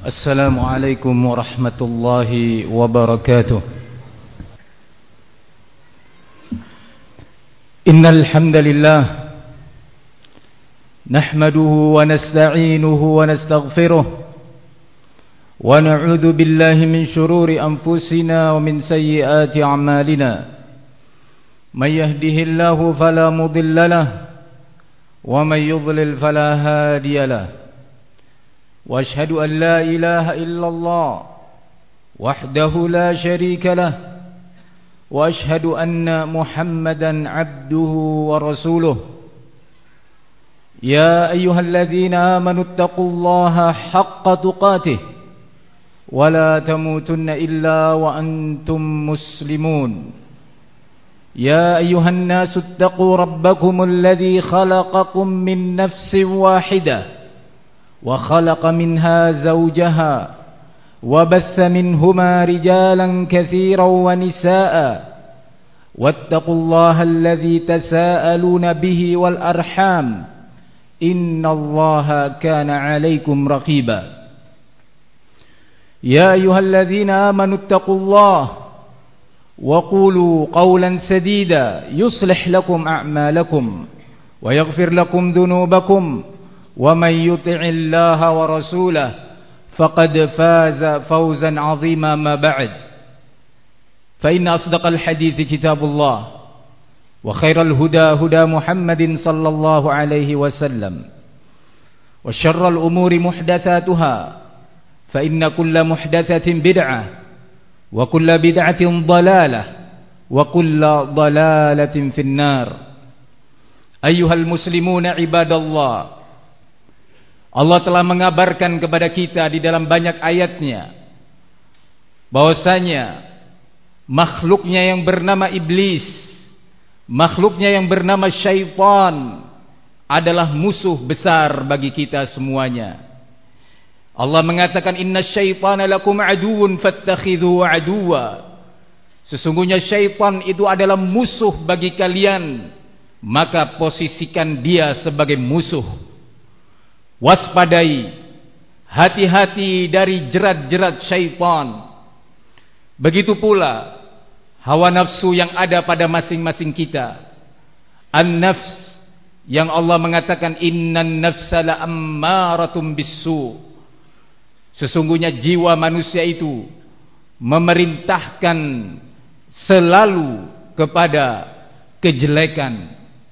السلام عليكم ورحمة الله وبركاته. إن الحمد لله نحمده ونستعينه ونستغفره ونعوذ بالله من شرور أنفسنا ومن سيئات أعمالنا. من يهده الله فلا مضل له ومن يضلل فلا هادي له. وأشهد أن لا إله إلا الله وحده لا شريك له وأشهد أن محمدا عبده ورسوله. يا أيها الذين آمنوا اتقوا الله حق تقاته ولا تموتن إلا وأنتم مسلمون. يا أيها الناس اتقوا ربكم الذي خلقكم من نفس واحدة وخلق منها زوجها وبث منهما رجالا كثيرا ونساء واتقوا الله الذي تساءلون به والأرحام إن الله كان عليكم رقيبا. يا أيها الذين آمنوا اتقوا الله وقولوا قولا سديدا يصلح لكم أعمالكم ويغفر لكم ذنوبكم ومن يطع الله ورسوله فقد فاز فوزا عظيما. ما بعد، فإن أصدق الحديث كتاب الله وخير الهدى هدى محمد صلى الله عليه وسلم وشر الأمور محدثاتها فإن كل محدثة بدعة وكل بدعة ضلالة وكل ضلالة في النار. أيها المسلمون عباد الله, Allah telah mengabarkan kepada kita di dalam banyak ayatnya bahwasanya makhluknya yang bernama iblis, makhluknya yang bernama syaitan adalah musuh besar bagi kita semuanya. Allah mengatakan inna syaitana lakum aduun fattakhidhuhu aduwa. Sesungguhnya syaitan itu adalah musuh bagi kalian, maka posisikan dia sebagai musuh. Waspadai, hati-hati dari jerat-jerat syaitan. Begitu pula hawa nafsu yang ada pada masing-masing kita. An-nafs yang Allah mengatakan innan nafsa la'ammaratum bis-su. Sesungguhnya jiwa manusia itu memerintahkan selalu kepada kejelekan.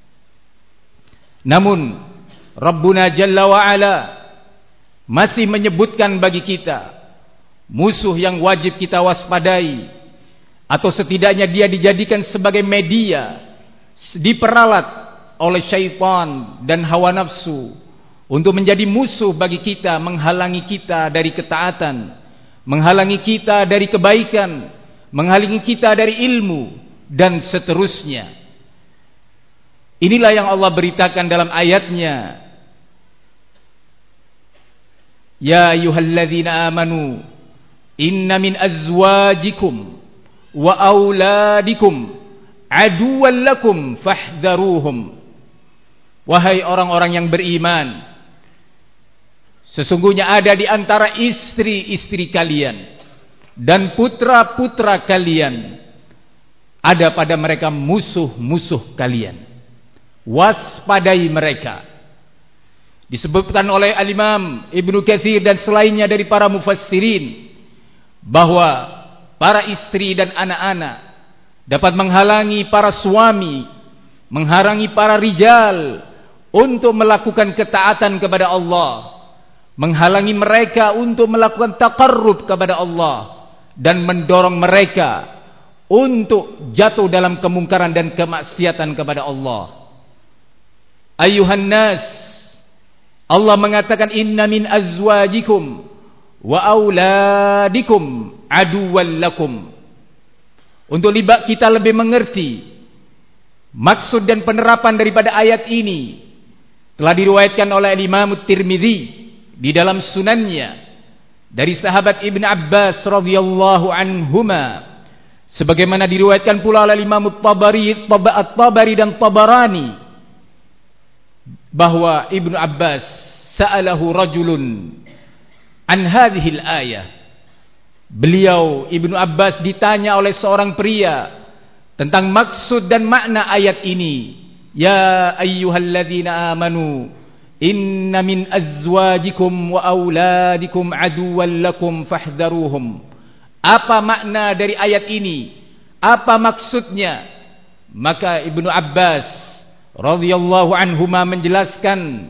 Namun Rabbuna Jalla wa'ala masih menyebutkan bagi kita musuh yang wajib kita waspadai, atau setidaknya dia dijadikan sebagai media, diperalat oleh syaitan dan hawa nafsu untuk menjadi musuh bagi kita, menghalangi kita dari ketaatan, menghalangi kita dari kebaikan, menghalangi kita dari ilmu, dan seterusnya. Inilah yang Allah beritakan dalam ayatnya, ya ayyuhalladzina amanu inna min azwajikum wa auladikum aduwwan lakum fahdharuhum. Wahai orang-orang yang beriman, sesungguhnya ada di antara istri-istri kalian dan putra-putra kalian, ada pada mereka musuh-musuh kalian. Waspadai mereka. Disebutkan oleh Al-Imam Ibnu Katsir dan selainnya dari para mufassirin bahwa para istri dan anak-anak dapat menghalangi para suami, menghalangi para rijal untuk melakukan ketaatan kepada Allah, menghalangi mereka untuk melakukan taqarrub kepada Allah, dan mendorong mereka untuk jatuh dalam kemungkaran dan kemaksiatan kepada Allah. Ayuhan nas, Allah mengatakan inna min azwajikum wa auladikum aduwwan lakum. Untuk kita lebih mengerti maksud dan penerapan daripada ayat ini, telah diriwayatkan oleh Imam Tirmidzi di dalam sunannya dari sahabat Ibn Abbas radhiyallahu anhuma, sebagaimana diriwayatkan pula oleh Imam At-Tabari dan Tabarani, bahwa Ibnu Abbas sa'alahu rajulun an hadhil ayah. Beliau Ibnu Abbas ditanya oleh seorang pria tentang maksud dan makna ayat ini. Ya ayyuhalladzina amanu inna min azwajikum wa auladikum aduwwan lakum fahdharuhum. Apa makna dari ayat ini? Apa maksudnya? Maka Ibnu Abbas radhiyallahu anhuma menjelaskan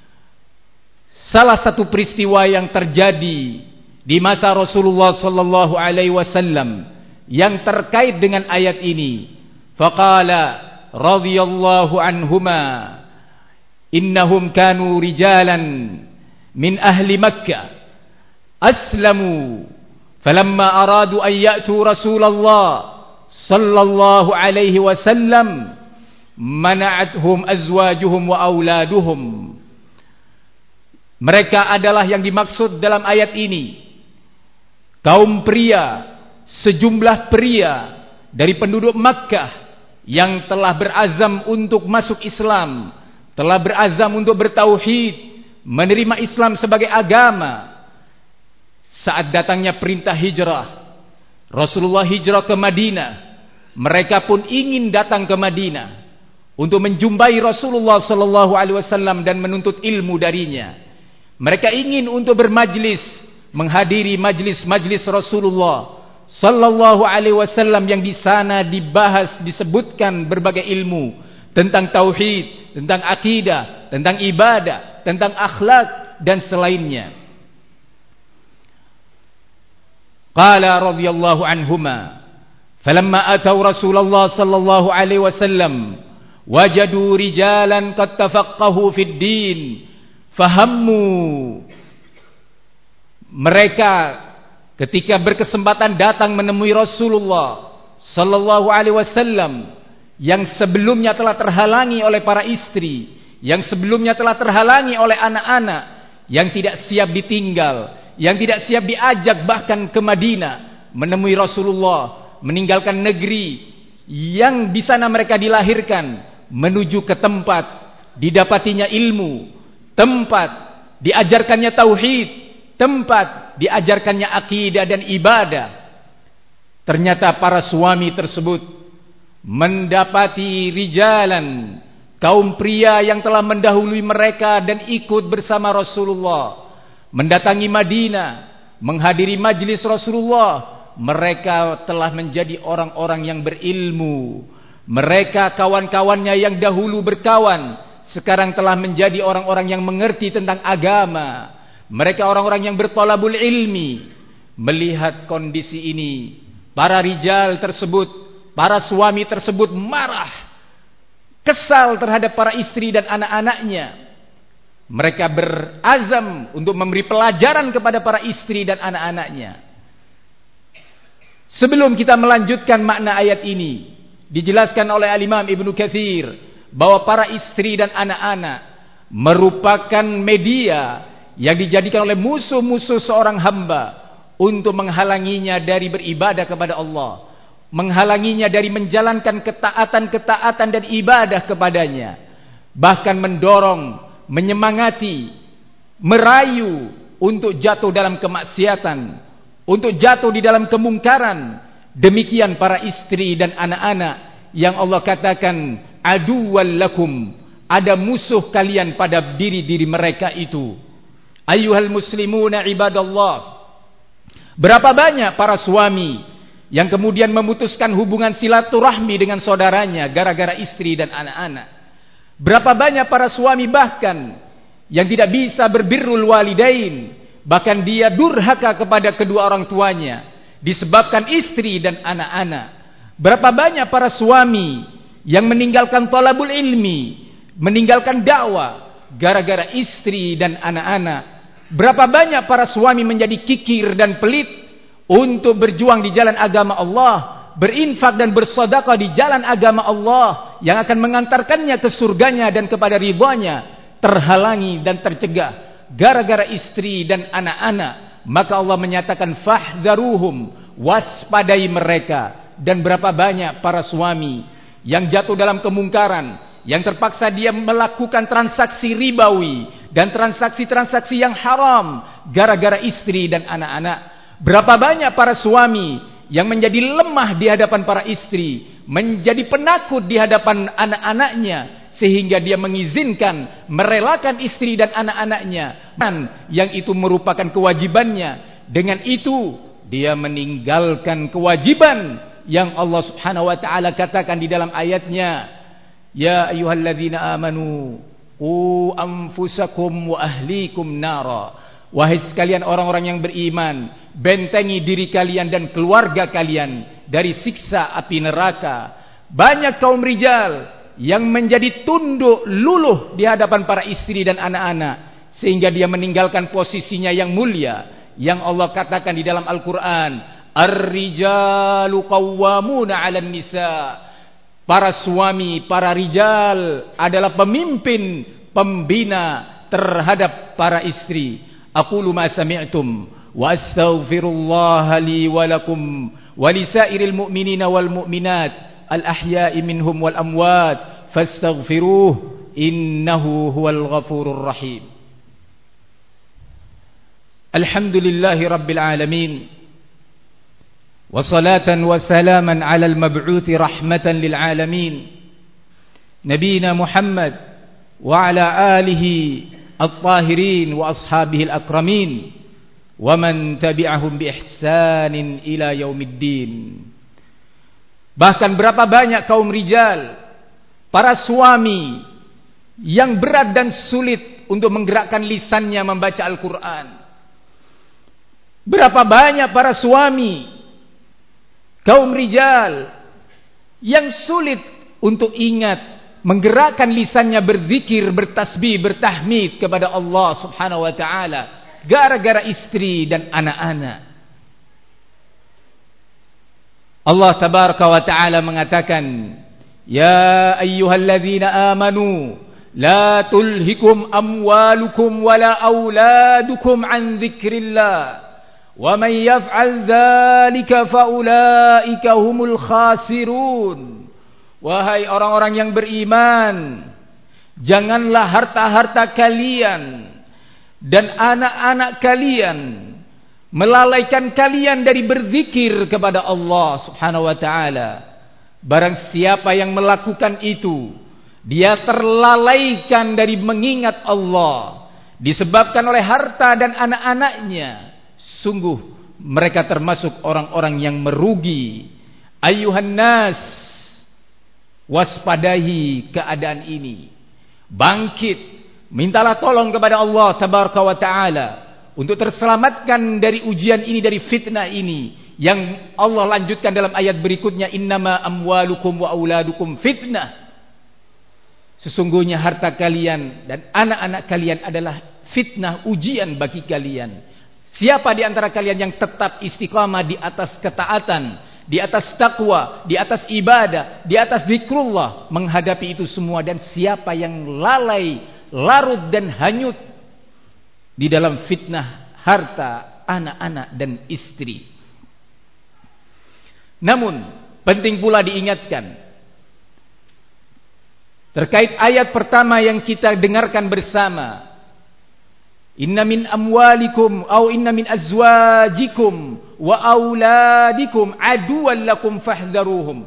salah satu peristiwa yang terjadi di masa Rasulullah sallallahu alaihi wasallam yang terkait dengan ayat ini. Faqala radhiyallahu anhuma innahum kanu rijalan min ahli Makkah aslamu falamma aradu an ya'tu Rasulullah sallallahu alaihi wasallam mana'athum azwajuhum wa auladuhum. Mereka adalah yang dimaksud dalam ayat ini kaum pria, sejumlah pria dari penduduk Makkah yang telah berazam untuk masuk Islam, telah berazam untuk bertauhid, menerima Islam sebagai agama. Saat datangnya perintah hijrah, Rasulullah hijrah ke Madinah, mereka pun ingin datang ke Madinah untuk menjumpai Rasulullah sallallahu alaihi wasallam dan menuntut ilmu darinya. Mereka ingin untuk bermajlis, menghadiri majlis-majlis Rasulullah sallallahu alaihi wasallam yang di sana dibahas, disebutkan berbagai ilmu tentang tauhid, tentang akidah, tentang ibadah, tentang akhlak dan selainnya. Qala radhiyallahu anhuma falamma ataw Rasulullah sallallahu alaihi wasallam wajadu rijalan qad tafaqqahu fid din fahammu. Mereka ketika berkesempatan datang menemui Rasulullah sallallahu alaihi wasallam yang sebelumnya telah terhalangi oleh para istri, yang sebelumnya telah terhalangi oleh anak-anak, yang tidak siap ditinggal, yang tidak siap diajak bahkan ke Madinah menemui Rasulullah, meninggalkan negeri yang di sana mereka dilahirkan menuju ke tempat didapatinya ilmu, tempat diajarkannya tauhid, tempat diajarkannya akidah dan ibadah. Ternyata para suami tersebut mendapati rijalan, kaum pria yang telah mendahului mereka dan ikut bersama Rasulullah mendatangi Madinah, menghadiri majlis Rasulullah. Mereka telah menjadi orang-orang yang berilmu. Mereka kawan-kawannya yang dahulu berkawan sekarang telah menjadi orang-orang yang mengerti tentang agama. Mereka orang-orang yang bertolabul ilmi. Melihat kondisi ini, para rijal tersebut, para suami tersebut marah, kesal terhadap para istri dan anak-anaknya. Mereka berazam untuk memberi pelajaran kepada para istri dan anak-anaknya. Sebelum kita melanjutkan makna ayat ini, dijelaskan oleh Al-Imam Ibnu Katsir bahwa para istri dan anak-anak merupakan media yang dijadikan oleh musuh-musuh seorang hamba untuk menghalanginya dari beribadah kepada Allah, menghalanginya dari menjalankan ketaatan-ketaatan dan ibadah kepadanya, bahkan mendorong, menyemangati, merayu untuk jatuh dalam kemaksiatan, untuk jatuh di dalam kemungkaran. Demikian para istri dan anak-anak yang Allah katakan aduwwal lakum, ada musuh kalian pada diri-diri mereka itu. Ayyuhal muslimuna ibadallah, berapa banyak para suami yang kemudian memutuskan hubungan silaturahmi dengan saudaranya gara-gara istri dan anak-anak. Berapa banyak para suami bahkan yang tidak bisa berbirrul walidain, bahkan dia durhaka kepada kedua orang tuanya disebabkan istri dan anak-anak. Berapa banyak para suami yang meninggalkan thalabul ilmi, meninggalkan dakwah gara-gara istri dan anak-anak. Berapa banyak para suami menjadi kikir dan pelit untuk berjuang di jalan agama Allah, berinfak dan bersedekah di jalan agama Allah yang akan mengantarkannya ke surganya dan kepada ridhanya, terhalangi dan tercegah gara-gara istri dan anak-anak. Maka Allah menyatakan fahdharuhum, waspadai mereka. Dan berapa banyak para suami yang jatuh dalam kemungkaran, yang terpaksa dia melakukan transaksi ribawi dan transaksi-transaksi yang haram gara-gara istri dan anak-anak. Berapa banyak para suami yang menjadi lemah di hadapan para istri, menjadi penakut di hadapan anak-anaknya, sehingga dia mengizinkan, merelakan istri dan anak-anaknya yang itu merupakan kewajibannya. Dengan itu dia meninggalkan kewajiban yang Allah Subhanahu wa taala katakan di dalam ayatnya, ya ayyuhalladzina amanu qu anfusakum wa ahlikum nara. Wahai sekalian orang-orang yang beriman, bentengi diri kalian dan keluarga kalian dari siksa api neraka. Banyak kaum rijal yang menjadi tunduk luluh di hadapan para istri dan anak-anak, sehingga dia meninggalkan posisinya yang mulia yang Allah katakan di dalam Al-Quran, ar-rijalu qawwamuna 'alan nisa. Para suami, para rijal adalah pemimpin, pembina terhadap para istri. Aqulu ma sami'tum wa astaghfirullaha li wa lakum wa lisairil mu'minina wal mu'minat al-ahya'i minhum wal amwat fastaghfiruh innahu huwal ghafurur rahim. Alhamdulillahi rabbil alamin wa salatan wa salaman ala al-mab'uthi rahmatan lil alamin nabiyina Muhammad wa ala alihi at-tahirin wa ashabihi al-akramin wa man tabi'ahum bi ihsanin ila yaumiddin. Bahkan berapa banyak kaum rijal, para suami yang berat dan sulit untuk menggerakkan lisannya membaca Al-Quran. Berapa banyak para suami, kaum rijal yang sulit untuk ingat, menggerakkan lisannya berzikir, bertasbih, bertahmid kepada Allah Subhanahu wa taala gara-gara istri dan anak-anak. Allah tabaraka wa taala mengatakan, ya ayyuhalladzina amanu la tulhikum amwalukum wala auladukum an dzikrillah wa man yaf'al dzalika faulaika humul khasirun. Wahai orang-orang yang beriman, janganlah harta-harta kalian dan anak-anak kalian melalaikan kalian dari berzikir kepada Allah Subhanahu wa taala. Barang siapa yang melakukan itu, dia terlalaikan dari mengingat Allah disebabkan oleh harta dan anak-anaknya. Sungguh mereka termasuk orang-orang yang merugi. Ayuhan nas, waspadai keadaan ini. Bangkit, mintalah tolong kepada Allah tabaraka wa taala untuk terselamatkan dari ujian ini, dari fitnah ini, yang Allah lanjutkan dalam ayat berikutnya, innama amwalukum wa auladukum fitnah. Sesungguhnya harta kalian dan anak-anak kalian adalah fitnah, ujian bagi kalian. Siapa di antara kalian yang tetap istiqamah di atas ketaatan, di atas takwa, di atas ibadah, di atas zikrullah, menghadapi itu semua, dan siapa yang lalai, larut dan hanyut di dalam fitnah harta, anak-anak dan istri. Namun penting pula diingatkan terkait ayat pertama yang kita dengarkan bersama, inna min amwalikum au inna min azwajikum wa auladikum aduwwan lakum fahdharuhum.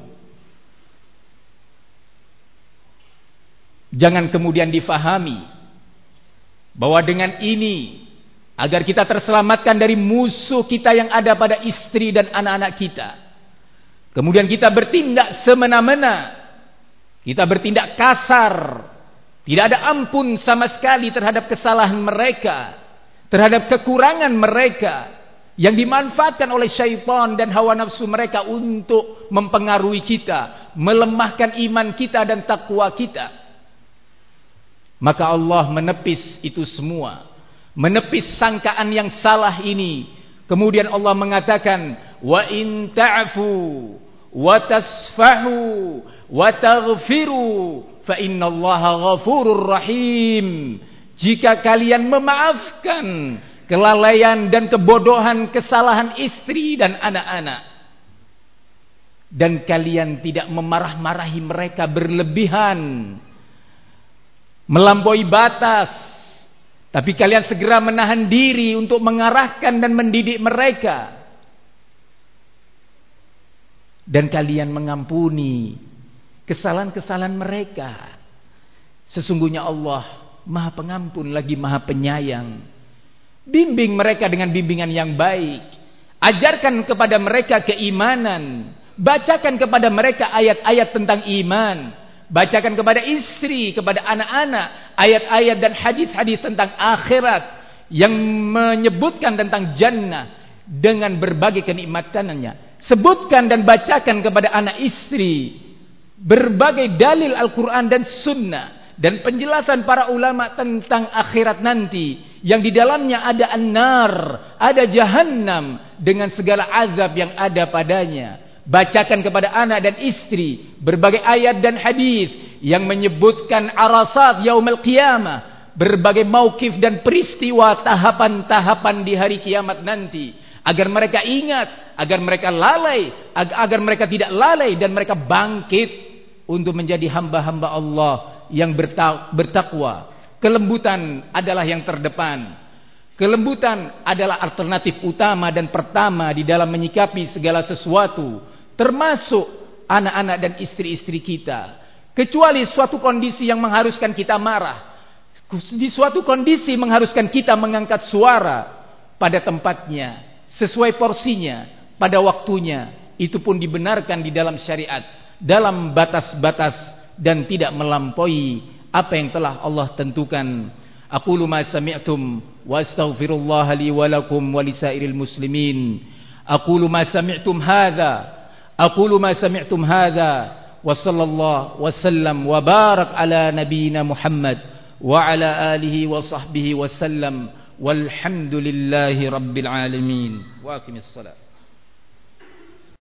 Jangan kemudian difahami bahwa dengan ini agar kita terselamatkan dari musuh kita yang ada pada istri dan anak-anak kita, kemudian kita bertindak semena-mena, kita bertindak kasar, tidak ada ampun sama sekali terhadap kesalahan mereka, terhadap kekurangan mereka yang dimanfaatkan oleh syaitan dan hawa nafsu mereka untuk mempengaruhi kita, melemahkan iman kita dan takwa kita. Maka Allah menepis itu semua, menepis sangkaan yang salah ini. Kemudian Allah mengatakan, wa in ta'fu wa tasfahu wa taghfiru fa innallaha ghafurur rahim. Jika kalian memaafkan kelalaian dan kebodohan, kesalahan istri dan anak-anak, dan kalian tidak memarah-marahi mereka berlebihan, melampaui batas, Tapi kalian segera menahan diri untuk mengarahkan dan mendidik mereka. Dan kalian mengampuni kesalahan-kesalahan mereka. Sesungguhnya Allah Maha Pengampun lagi Maha Penyayang. Bimbing mereka dengan bimbingan yang baik. Ajarkan kepada mereka keimanan. Bacakan kepada mereka ayat-ayat tentang iman. Bacakan kepada istri, kepada anak-anak ayat-ayat dan hadis-hadis tentang akhirat yang menyebutkan tentang jannah dengan berbagai kenikmatannya. Sebutkan dan bacakan kepada anak istri berbagai dalil Al-Quran dan Sunnah dan penjelasan para ulama tentang akhirat nanti yang di dalamnya ada an-nar, ada jahannam dengan segala azab yang ada padanya. Bacakan kepada anak dan istri berbagai ayat dan hadis yang menyebutkan arasat yaumil qiyamah, berbagai mauqif dan peristiwa tahapan-tahapan di hari kiamat nanti, agar mereka ingat, agar mereka lalai, agar mereka tidak lalai dan mereka bangkit untuk menjadi hamba-hamba Allah yang bertakwa. Kelembutan adalah yang terdepan. Kelembutan adalah alternatif utama dan pertama di dalam menyikapi segala sesuatu, termasuk anak-anak dan istri-istri kita. Kecuali suatu kondisi yang mengharuskan kita marah, di suatu kondisi mengharuskan kita mengangkat suara pada tempatnya, sesuai porsinya, pada waktunya. Itu pun dibenarkan di dalam syariat, dalam batas-batas dan tidak melampaui apa yang telah Allah tentukan. Aqulu ma sami'tum wa astaghfirullah li wa lakum wa lisairil muslimin. Aqulu ma sami'tum hadza wa sallallahu wa sallam wa barak ala nabiyyina Muhammad wa ala alihi wa sahbihi wa sallam walhamdulillahi rabbil alamin. Wa aqimis salat.